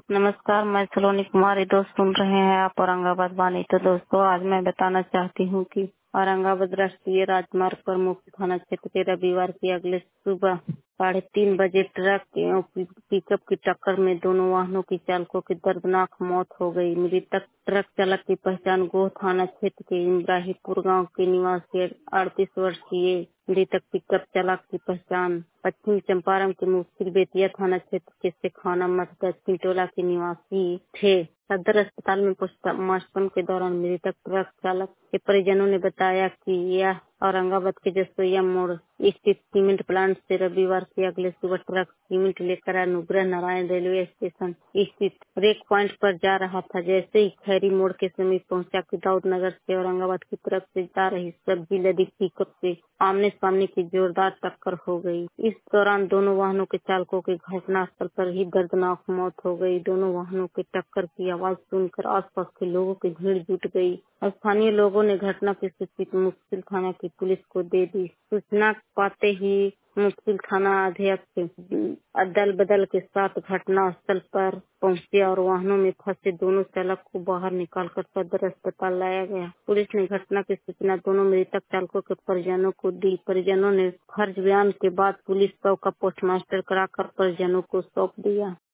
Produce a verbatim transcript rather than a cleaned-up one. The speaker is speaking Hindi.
नमस्कार, मैं सलोनी कुमारी। दोस्त सुन रहे हैं आप औरंगाबाद वाणी। तो दोस्तों, आज मैं बताना चाहती हूँ कि औरंगाबाद राष्ट्रीय राजमार्ग पर मुख्य थाना क्षेत्र के रविवार की अगले सुबह साढ़े तीन बजे ट्रक के पिकअप की टक्कर में दोनों वाहनों की चालकों की दर्दनाक मौत हो गई। मृतक ट्रक चालक की पहचान गोह थाना क्षेत्र के इब्राहिमपुर गांव के निवासी अड़तीस वर्षीय मृतक पिकअप चालक की पहचान पश्चिम चंपारण के मुफस्सिल बेतिया थाना क्षेत्र के शेखाना मठ दक्षिण टोला के निवासी थे। सदर अस्पताल में पोस्टमार्टम के दौरान मृतक ट्रक चालक के परिजनों ने बताया कि यह औरंगाबाद के जसोइया मोड़ स्थित सीमेंट प्लांट से रविवार की अगले सुबह ट्रक सीमेंट लेकर अनुग्रह नारायण रेलवे स्टेशन स्थित रेक पॉइंट पर जा रहा था। जैसे ही खैरी मोड़ के समीप पहुंचा कि दाऊद नगर से औरंगाबाद की तरफ से जा रही सब्जी लदी पिकअप से आमने सामने की जोरदार टक्कर हो गई। इस दौरान दोनों वाहनों के चालकों की घटनास्थल पर ही दर्दनाक मौत हो गई। दोनों वाहनों के टक्कर की आवाज सुनकर आसपास के लोगों की भीड़ जुट गई। स्थानीय लोगों ने घटना की सूचना मुफस्सिल थाना की पुलिस को दे दी। सूचना पाते ही मुफस्सिल थाना अध्यक्ष अदल बदल के साथ घटना स्थल पर पहुंचे और वाहनों में फंसे दोनों चालक को बाहर निकालकर सदर अस्पताल लाया गया। पुलिस ने घटना की सूचना दोनों मृतक चालकों के परिजनों को दी। परिजनों ने फर्ज बयान के बाद पुलिस शव का पोस्टमार्टम कराकर परिजनों को सौंप दिया।